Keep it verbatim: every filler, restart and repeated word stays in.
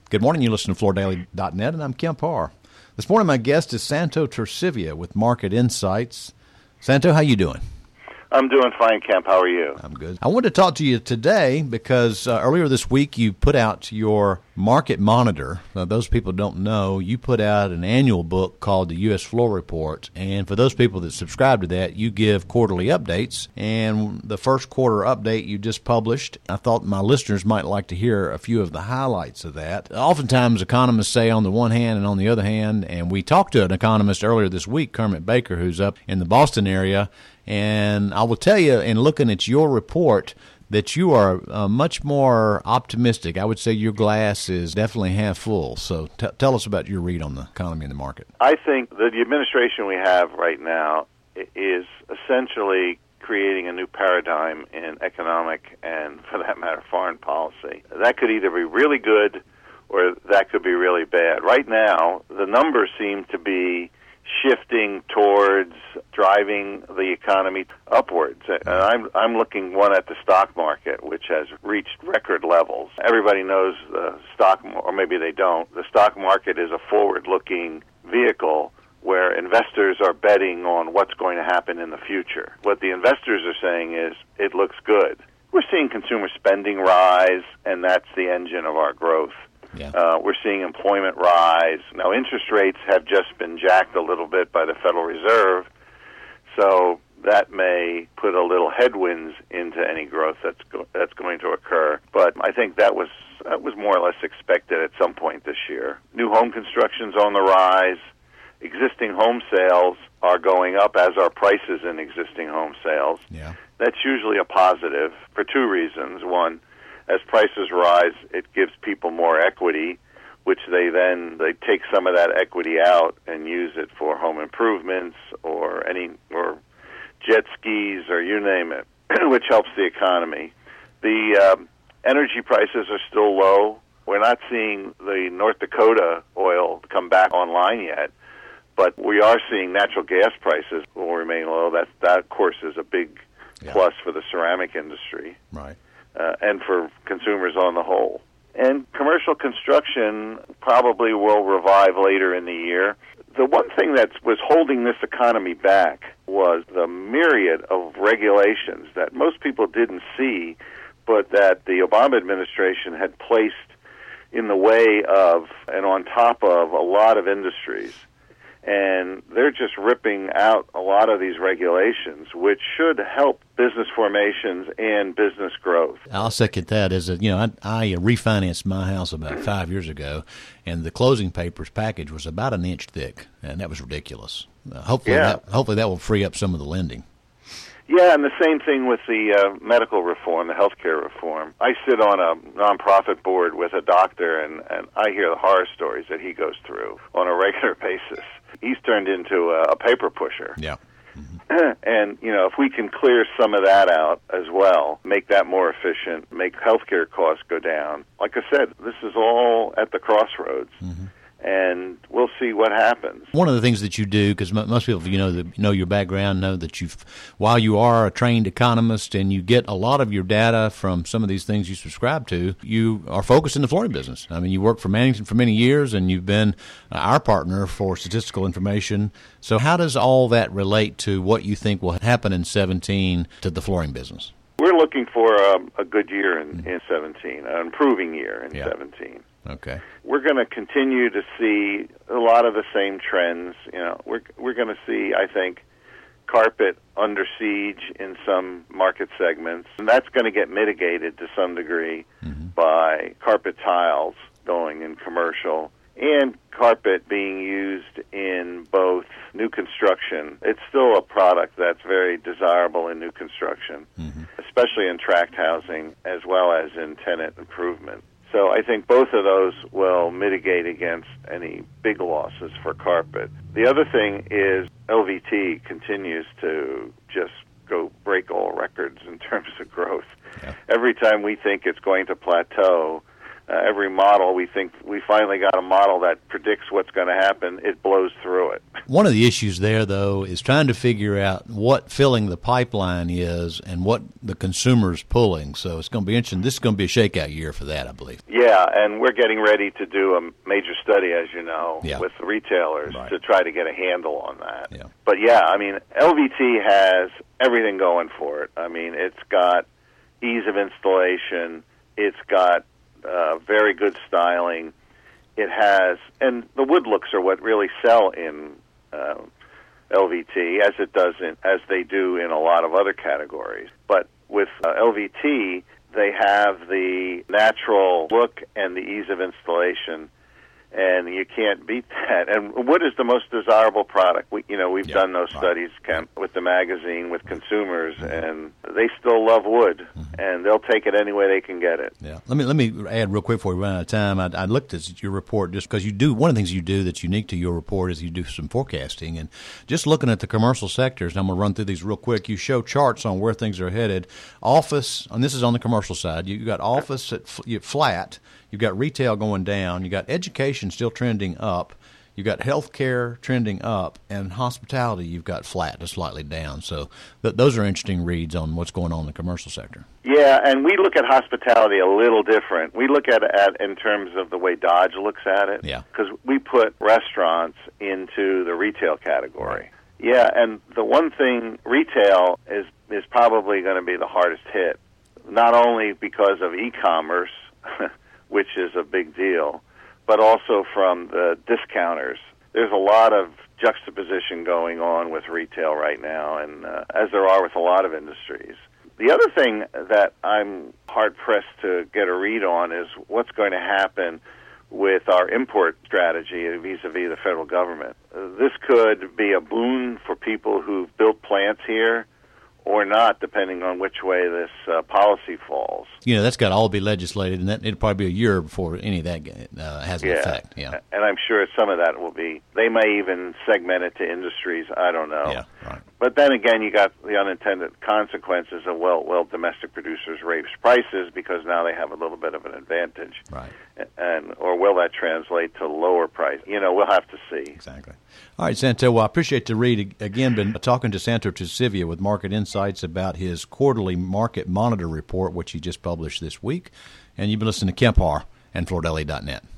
Good morning. You listen to floor daily dot net, and I'm Kemp Parr. This morning, my guest is Santo Tercivia with Market Insights. Santo, how you doing? I'm doing fine, Kemp. How are you? I'm good. I wanted to talk to you today because uh, earlier this week you put out your Market Monitor. Now, those people don't know, you put out an annual book called the U S Floor Report. And for those people that subscribe to that, you give quarterly updates. And the first quarter update you just published, I thought my listeners might like to hear a few of the highlights of that. Oftentimes, economists say on the one hand and on the other hand, and we talked to an economist earlier this week, Kermit Baker, who's up in the Boston area. And I will tell you, in looking at your report, that you are uh, much more optimistic. I would say your glass is definitely half full. So t- tell us about your read on the economy and the market. I think that the administration we have right now is essentially creating a new paradigm in economic and, for that matter, foreign policy. That could either be really good or that could be really bad. Right now, the numbers seem to be shifting towards driving the economy upwards. And I'm I'm looking one at the stock market, which has reached record levels. Everybody knows the stock, or maybe they don't. The stock market is a forward-looking vehicle where investors are betting on what's going to happen in the future. What the investors are saying is it looks good. We're seeing consumer spending rise, and that's the engine of our growth. Yeah. Uh, we're seeing employment rise. Now, interest rates have just been jacked a little bit by the Federal Reserve, so that may put a little headwinds into any growth that's go- that's going to occur. But I think that was that was more or less expected at some point this year. New home construction's on the rise. Existing home sales are going up, as are prices in existing home sales. Yeah. That's usually a positive for two reasons. One, as prices rise, it gives people more equity, which they then they take some of that equity out and use it for home improvements or any or jet skis or you name it, which helps the economy. The um, energy prices are still low. We're not seeing the North Dakota oil come back online yet, but we are seeing natural gas prices will remain low. That that of course is a big yeah. plus for the ceramic industry. Right. Uh, and for consumers on the whole. And commercial construction probably will revive later in the year. The one thing that was holding this economy back was the myriad of regulations that most people didn't see, but that the Obama administration had placed in the way of and on top of a lot of industries. And they're just ripping out a lot of these regulations, which should help business formations and business growth. I'll second that. As a, you know, I, I refinanced my house about five years ago, and the closing papers package was about an inch thick, and that was ridiculous. Uh, hopefully, yeah. that, hopefully that will free up some of the lending. Yeah, and the same thing with the uh, medical reform, the healthcare reform. I sit on a nonprofit board with a doctor, and, and I hear the horror stories that he goes through on a regular basis. He's turned into a, a paper pusher. Yeah. Mm-hmm. And, you know, if we can clear some of that out as well, make that more efficient, make healthcare costs go down. Like I said, this is all at the crossroads. Mm-hmm. And we'll see what happens. One of the things that you do, because most people, you know, the, know your background, know that you've, while you are a trained economist and you get a lot of your data from some of these things you subscribe to, you are focused in the flooring business. I mean, you worked for Mannington for many years, and you've been our partner for statistical information. So how does all that relate to what you think will happen in seventeen to the flooring business? We're looking for a, a good year in, in seventeen, an improving year in yeah. seventeen. Okay. We're going to continue to see a lot of the same trends. You know, we're we're going to see, I think, carpet under siege in some market segments, and that's going to get mitigated to some degree mm-hmm. by carpet tiles going in commercial and carpet being used in both new construction. It's still a product that's very desirable in new construction, mm-hmm. especially in tract housing as well as in tenant improvement. So I think both of those will mitigate against any big losses for carpet. The other thing is L V T continues to just go break all records in terms of growth. Yeah. Every time we think it's going to plateau, uh, every model we think we finally got a model that predicts what's going to happen, it blows through it. One of the issues there, though, is trying to figure out what filling the pipeline is and what the consumer's pulling. So it's going to be interesting. This is going to be a shakeout year for that, I believe. Yeah, and we're getting ready to do a major study, as you know, yeah. with the retailers right. to try to get a handle on that. Yeah. But, yeah, I mean, L V T has everything going for it. I mean, it's got ease of installation. It's got uh, very good styling. It has, and the wood looks are what really sell in uh, L V T, as it does in, as they do in a lot of other categories. But with uh, L V T, they have the natural look and the ease of installation, and you can't beat that. And wood is the most desirable product. We, you know, we've yeah, done those right. studies Ken, with the magazine, with consumers, mm-hmm. and they still love wood, mm-hmm. and they'll take it any way they can get it. Yeah. Let me let me add real quick before we run out of time. I, I looked at your report just because you do one of the things you do that's unique to your report is you do some forecasting, and just looking at the commercial sectors. And I'm going to run through these real quick. You show charts on where things are headed. Office, and this is on the commercial side. You got office at flat. You've got retail going down. You got education still trending up. You've got healthcare trending up, and hospitality you've got flat to slightly down. So th- those are interesting reads on what's going on in the commercial sector. Yeah, and we look at hospitality a little different. We look at it in terms of the way Dodge looks at it. Yeah. Because we put restaurants into the retail category. Yeah, and the one thing, retail is is probably going to be the hardest hit, not only because of e-commerce, which is a big deal, but also from the discounters. There's a lot of juxtaposition going on with retail right now, and uh, as there are with a lot of industries. The other thing that I'm hard-pressed to get a read on is what's going to happen with our import strategy vis-a-vis the federal government. Uh, this could be a boon for people who've built plants here, or not, depending on which way this uh, policy falls. You know, that's got to all be legislated, and that, it'll probably be a year before any of that uh, has an yeah. effect. Yeah, and I'm sure some of that will be, they may even segment it to industries, I don't know. Yeah, right. But then again, you got the unintended consequences of, well, well, domestic producers raise prices because now they have a little bit of an advantage. Right. And or will that translate to lower price? You know, we'll have to see. Exactly. All right, Santo, well, I appreciate the read. Again, been talking to Santo Tusivia with Market Insights about his quarterly Market Monitor report, which he just published this week. And you've been listening to Kemp Harr and Flordelli dot net.